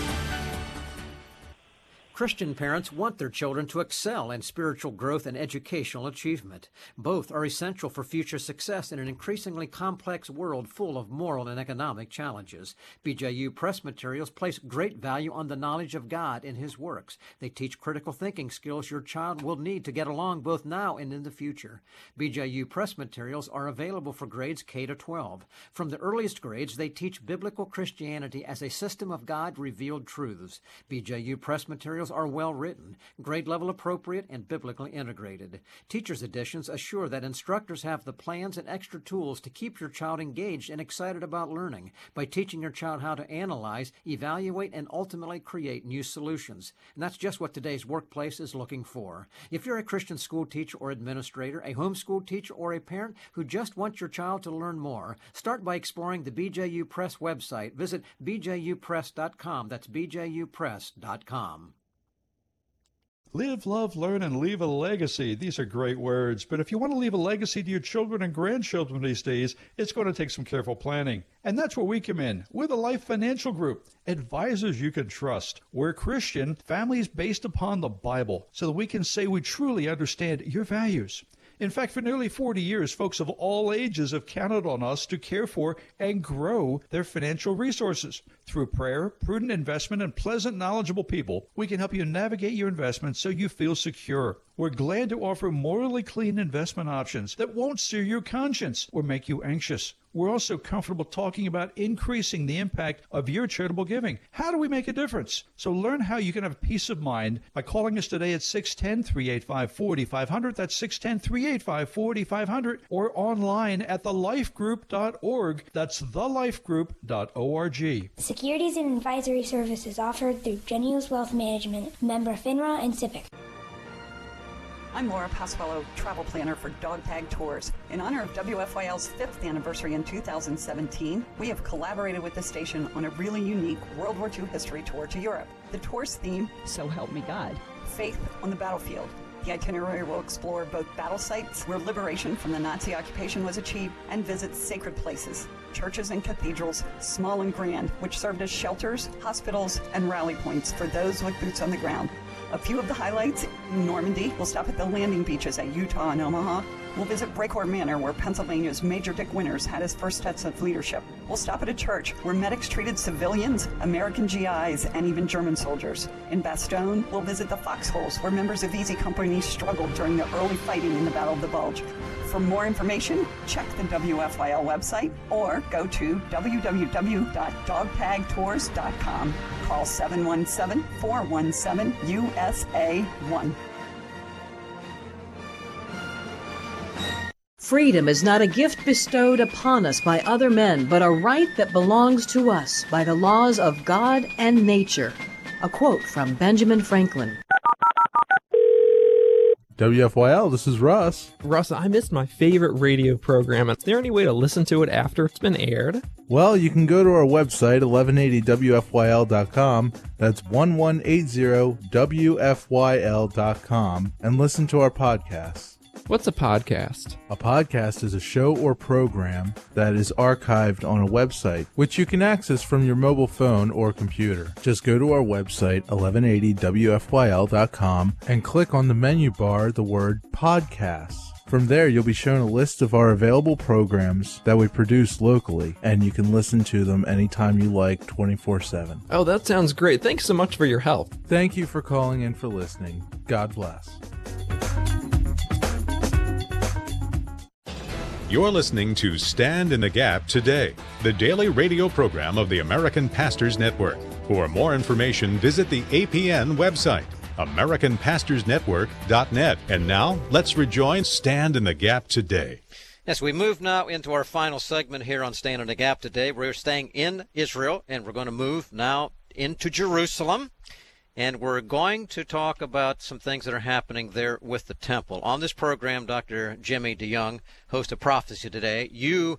Christian parents want their children to excel in spiritual growth and educational achievement. Both are essential for future success in an increasingly complex world full of moral and economic challenges. BJU Press Materials place great value on the knowledge of God in His works. They teach critical thinking skills your child will need to get along both now and in the future. BJU Press Materials are available for grades K to 12. From the earliest grades, they teach biblical Christianity as a system of God-revealed truths. BJU Press Materials are well written, grade level appropriate, and biblically integrated. Teacher's editions assure that instructors have the plans and extra tools to keep your child engaged and excited about learning by teaching your child how to analyze, evaluate, and ultimately create new solutions. And that's just what today's workplace is looking for. If you're a Christian school teacher or administrator, a homeschool teacher, or a parent who just wants your child to learn more, start by exploring the BJU Press website. Visit bjupress.com. That's bjupress.com.
Live, love, learn, and leave a legacy. These are great words, but if you want to leave a legacy to your children and grandchildren these days, it's going to take some careful planning. And that's where we come in. We're the Life Financial Group, advisors you can trust. We're Christian, families based upon the Bible, so that we can say we truly understand your values. In fact, for nearly 40 years, folks of all ages have counted on us to care for and grow their financial resources. Through prayer, prudent investment, and pleasant, knowledgeable people, we can help you navigate your investments so you feel secure. We're glad to offer morally clean investment options that won't sear your conscience or make you anxious. We're also comfortable talking about increasing the impact of your charitable giving. How do we make a difference? So learn how you can have peace of mind by calling us today at 610-385-4500. That's 610-385-4500, or online at thelifegroup.org. That's thelifegroup.org.
Securities and advisory services offered through Genius Wealth Management, member FINRA and SIPC.
I'm Laura Pasquallo, travel planner for Dog Tag Tours. In honor of WFYL's 5th anniversary in 2017, we have collaborated with the station on a really unique World War II history tour to Europe. The tour's theme, So Help Me God, Faith on the Battlefield. The itinerary will explore both battle sites where liberation from the Nazi occupation was achieved and visit sacred places, churches and cathedrals, small and grand, which served as shelters, hospitals, and rally points for those with boots on the ground. A few of the highlights: Normandy, we'll stop at the landing beaches at Utah and Omaha. We'll visit Brecourt Manor, where Pennsylvania's Major Dick Winters had his first test of leadership. We'll stop at a church where medics treated civilians, American GIs, and even German soldiers. In Bastogne, we'll visit the foxholes where members of Easy Company struggled during the early fighting in the Battle of the Bulge. For more information, check the WFYL website or go to www.dogtagtours.com. Call 717-417-USA1.
Freedom is not a gift bestowed upon us by other men, but a right that belongs to us by the laws of God and nature. A quote from Benjamin Franklin.
WFYL, this is Russ.
Russ, I missed my favorite radio program. Is there any way to listen to it after it's been aired?
Well, you can go to our website, 1180wfyl.com. That's 1180wfyl.com, and listen to our podcasts.
What's a podcast?
A podcast is a show or program that is archived on a website, which you can access from your mobile phone or computer. Just go to our website, 1180wfyl.com, and click on the menu bar the word podcasts. From there, you'll be shown a list of our available programs that we produce locally, and you can listen to them anytime you like, 24/7.
Oh, that sounds great. Thanks so much for your help.
Thank you for calling and for listening. God bless.
You're listening to Stand in the Gap Today, the daily radio program of the American Pastors Network. For more information, visit the APN website, AmericanPastorsNetwork.net. And now, let's rejoin Stand in the Gap today.
Yes, we move now into our final segment here on Stand in the Gap today. We're staying in Israel, and we're going to move now into Jerusalem. And we're going to talk about some things that are happening there with the temple. On this program, Dr. Jimmy DeYoung, host of Prophecy Today, you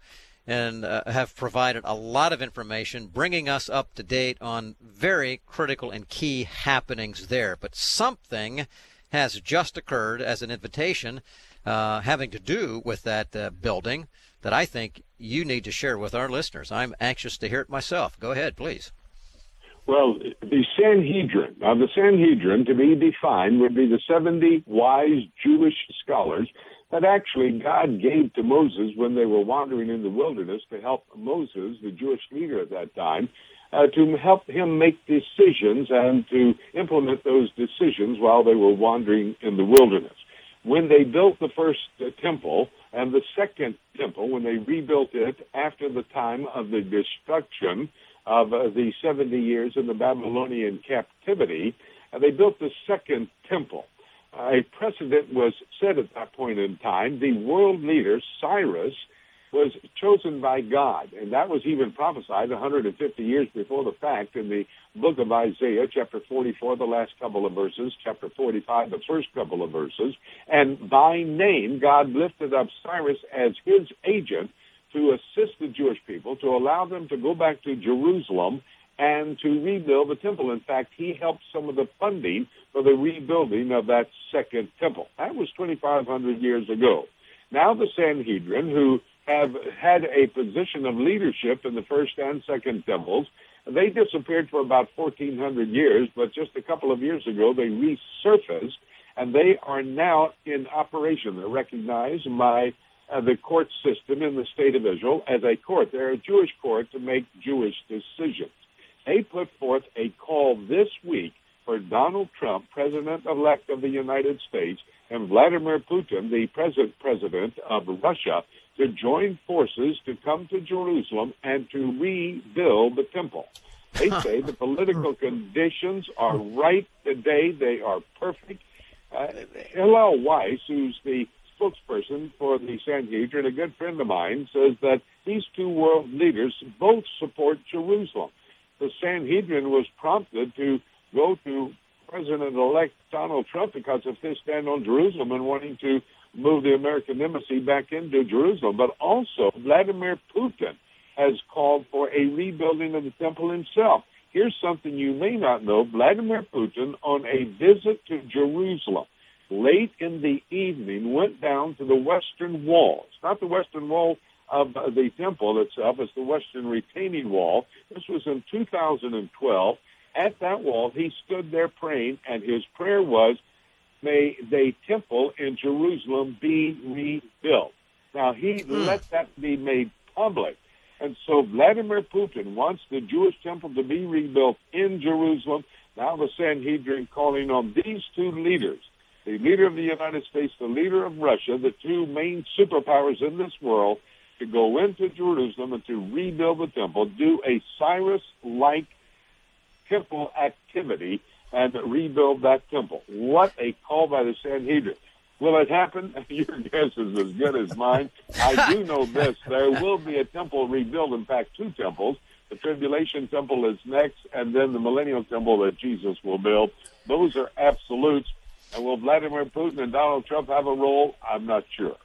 have provided a lot of information, bringing us up to date on very critical and key happenings there. But something has just occurred as an invitation having to do with that building that I think you need to share with our listeners. I'm anxious to hear it myself. Go ahead, please.
Well, the Sanhedrin. Now, the Sanhedrin, to be defined, would be the 70 wise Jewish scholars that actually God gave to Moses when they were wandering in the wilderness to help Moses, the Jewish leader at that time, to help him make decisions and to implement those decisions while they were wandering in the wilderness. When they built the first temple and the second temple, when they rebuilt it after the time of the destruction of the 70 years in the Babylonian captivity, they built the second temple. A precedent was set at that point in time. The world leader, Cyrus, was chosen by God, and that was even prophesied 150 years before the fact in the book of Isaiah, chapter 44, the last couple of verses, chapter 45, the first couple of verses. And by name, God lifted up Cyrus as his agent to assist the Jewish people, to allow them to go back to Jerusalem and to rebuild the temple. In fact, he helped some of the funding for the rebuilding of that second temple. That was 2,500 years ago. Now the Sanhedrin, who have had a position of leadership in the first and second temples, they disappeared for about 1,400 years, but just a couple of years ago they resurfaced, and they are now in operation. They're recognized by the court system in the state of Israel as a court. They're a Jewish court to make Jewish decisions. They put forth a call this week for Donald Trump, President-elect of the United States, and Vladimir Putin, the present president of Russia, to join forces to come to Jerusalem and to rebuild the temple. They say the political conditions are right today. They are perfect. Hillel Weiss, who's the spokesperson for the Sanhedrin, a good friend of mine, says that these two world leaders both support Jerusalem. The Sanhedrin was prompted to go to President-elect Donald Trump because of his stand on Jerusalem and wanting to move the American embassy back into Jerusalem. But also, Vladimir Putin has called for a rebuilding of the temple himself. Here's something you may not know. Vladimir Putin, on a visit to Jerusalem, late in the evening, went down to the Western Wall. It's not the Western Wall of the temple itself, it's the Western retaining wall. This was in 2012. At that wall, he stood there praying, and his prayer was, may the temple in Jerusalem be rebuilt. Now, he let that be made public. And so Vladimir Putin wants the Jewish temple to be rebuilt in Jerusalem. Now the Sanhedrin calling on these two leaders, the leader of the United States, the leader of Russia, the two main superpowers in this world, to go into Jerusalem and to rebuild the temple, do a Cyrus-like temple activity and rebuild that temple. What a call by the Sanhedrin. Will it happen? Your guess is as good as mine. I do know this. There will be a temple rebuilt. In fact, two temples. The Tribulation Temple is next, and then the Millennial Temple that Jesus will build. Those are absolutes. And will Vladimir Putin and Donald Trump have a role? I'm not sure.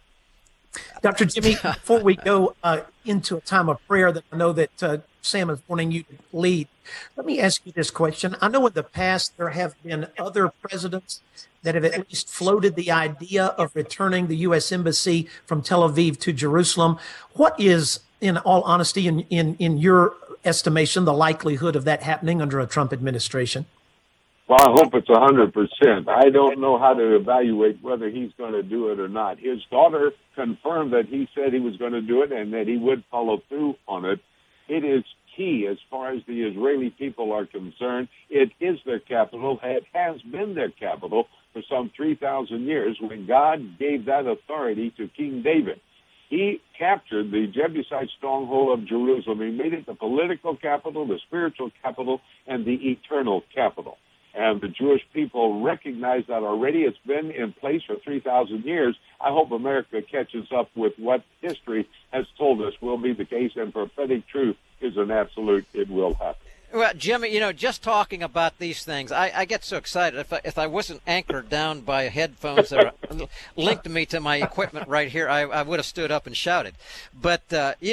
Dr. Jimmy, before we go into a time of prayer that I know that Sam is wanting you to lead, let me ask you this question. I know in the past there have been other presidents that have at least floated the idea of returning the U.S. Embassy from Tel Aviv to Jerusalem. What is, in all honesty, in your estimation, the likelihood of that happening under a Trump administration?
Well, I hope it's 100%. I don't know how to evaluate whether he's going to do it or not. His daughter confirmed that he said he was going to do it and that he would follow through on it. It is key as far as the Israeli people are concerned. It is their capital. It has been their capital for some 3,000 years when God gave that authority to King David. He captured the Jebusite stronghold of Jerusalem. He made it the political capital, the spiritual capital, and the eternal capital. And the Jewish people recognize that already. It's been in place for 3,000 years. I hope America catches up with what history has told us will be the case, and prophetic truth is an absolute, it will happen.
Well, Jimmy, just talking about these things, I get so excited. If I wasn't anchored down by headphones that are linked me to my equipment right here, I would have stood up and shouted. But,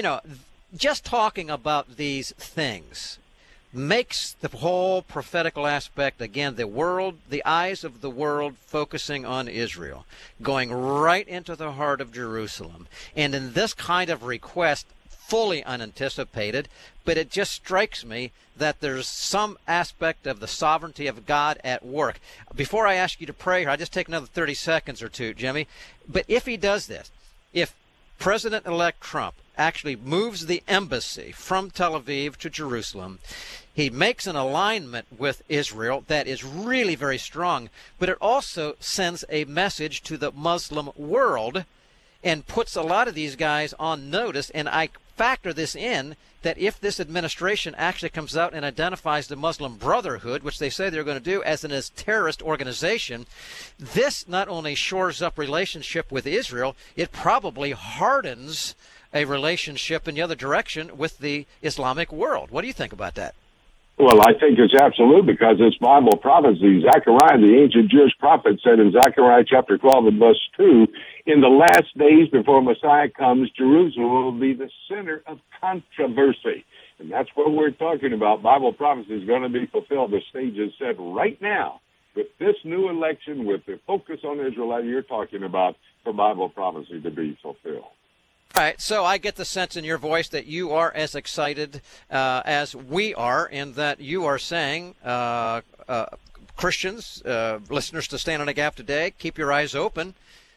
just talking about these things makes the whole prophetical aspect, again, the eyes of the world focusing on Israel, going right into the heart of Jerusalem. And in this kind of request, fully unanticipated, but it just strikes me that there's some aspect of the sovereignty of God at work. Before I ask you to pray here, I'll just take another 30 seconds or two, Jimmy. But if he does this, if President-elect Trump actually moves the embassy from Tel Aviv to Jerusalem, he makes an alignment with Israel that is really very strong, but it also sends a message to the Muslim world and puts a lot of these guys on notice. And I factor this in, that if this administration actually comes out and identifies the Muslim Brotherhood, which they say they're going to do, as a terrorist organization, this not only shores up relationship with Israel, it probably hardens a relationship in the other direction with the Islamic world. What do you think about that?
Well, I think it's absolute, because it's Bible prophecy. Zechariah, the ancient Jewish prophet, said in Zechariah chapter 12 and verse 2, in the last days before Messiah comes, Jerusalem will be the center of controversy. And that's what we're talking about. Bible prophecy is going to be fulfilled. The stage is set right now with this new election, with the focus on Israel that you're talking about, for Bible prophecy to be fulfilled.
All right, so I get the sense in your voice that you are as excited as we are, and that you are saying, Christians, listeners to Stand in the Gap today, keep your eyes open,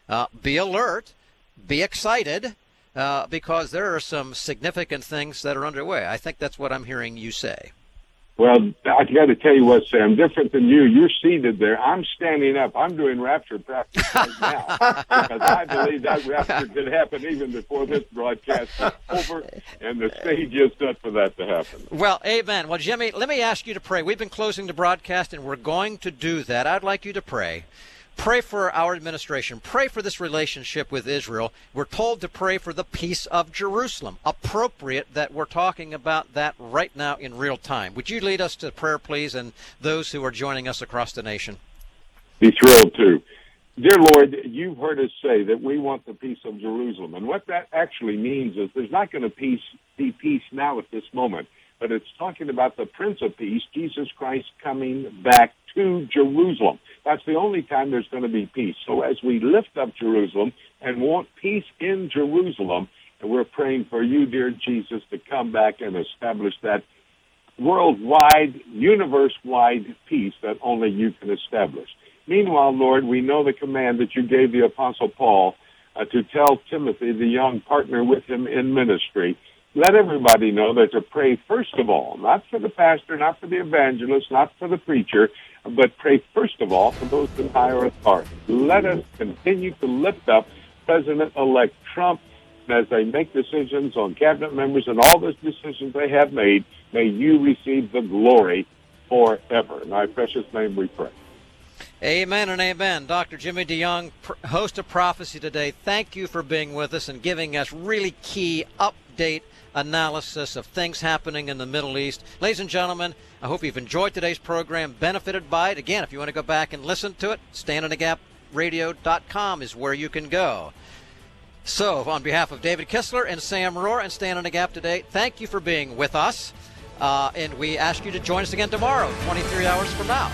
be alert, be excited, because there are some significant things that are underway. I think that's what I'm hearing you say.
Well, I got to tell you what, Sam, different than you. You're seated there. I'm standing up. I'm doing rapture practice right now, because I believe that rapture could happen even before this broadcast is over, and the stage is set for that to happen.
Well, amen. Well, Jimmy, let me ask you to pray. We've been closing the broadcast, and we're going to do that. I'd like you to pray. Pray for our administration. Pray for this relationship with Israel. We're told to pray for the peace of Jerusalem. Appropriate that we're talking about that right now in real time. Would you lead us to prayer, please, and those who are joining us across the nation?
Be thrilled to. Dear Lord, you've heard us say that we want the peace of Jerusalem. And what that actually means is there's not going to be peace now at this moment, but it's talking about the Prince of Peace, Jesus Christ, coming back to Jerusalem. That's the only time there's going to be peace. So as we lift up Jerusalem and want peace in Jerusalem, and we're praying for you, dear Jesus, to come back and establish that worldwide, universe-wide peace that only you can establish. Meanwhile, Lord, we know the command that you gave the Apostle Paul to tell Timothy, the young partner with him in ministry. Let everybody know that to pray, first of all, not for the pastor, not for the evangelist, not for the preacher, but pray first of all for those in higher authority. Let us continue to lift up President-elect Trump as they make decisions on cabinet members and all those decisions they have made. May you receive the glory forever. In thy precious name we pray.
Amen and amen. Dr. Jimmy DeYoung, host of Prophecy Today, thank you for being with us and giving us really key update analysis of things happening in the Middle East. Ladies and gentlemen, I hope you've enjoyed today's program, benefited by it. Again, if you want to go back and listen to it, standinthegapradio.com is where you can go. So, on behalf of David Kistler and Sam Rohr and Stand in the Gap today, thank you for being with us. And we ask you to join us again tomorrow, 23 hours from now.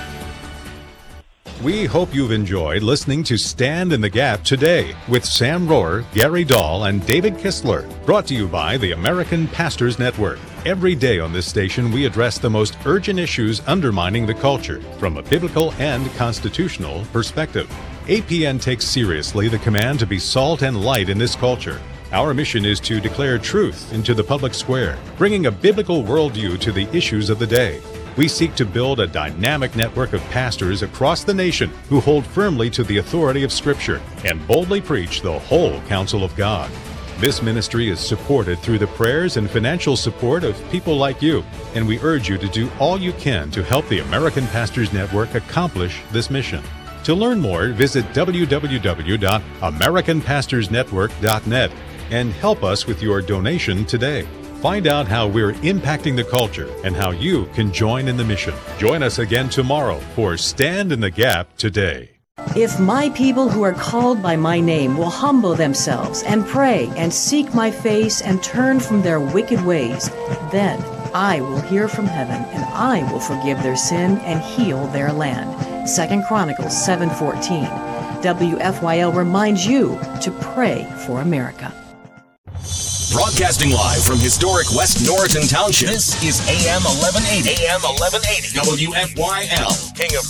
We hope you've enjoyed listening to Stand in the Gap today with Sam Rohr, Gary Dahl, and David Kistler. Brought to you by the American Pastors Network. Every day on this station, we address the most urgent issues undermining the culture from a biblical and constitutional perspective. APN takes seriously the command to be salt and light in this culture. Our mission is to declare truth into the public square, bringing a biblical worldview to the issues of the day. We seek to build a dynamic network of pastors across the nation who hold firmly to the authority of Scripture and boldly preach the whole counsel of God. This ministry is supported through the prayers and financial support of people like you, and we urge you to do all you can to help the American Pastors Network accomplish this mission. To learn more, visit www.americanpastorsnetwork.net and help us with your donation today. Find out how we're impacting the culture and how you can join in the mission. Join us again tomorrow for Stand in the Gap Today.
If my people who are called by my name will humble themselves and pray and seek my face and turn from their wicked ways, then I will hear from heaven and I will forgive their sin and heal their land. 2 Chronicles 7:14. WFYL reminds you to pray for America.
Broadcasting live from historic West Norriton Township, this is AM 1180. AM 1180. WFYL, King of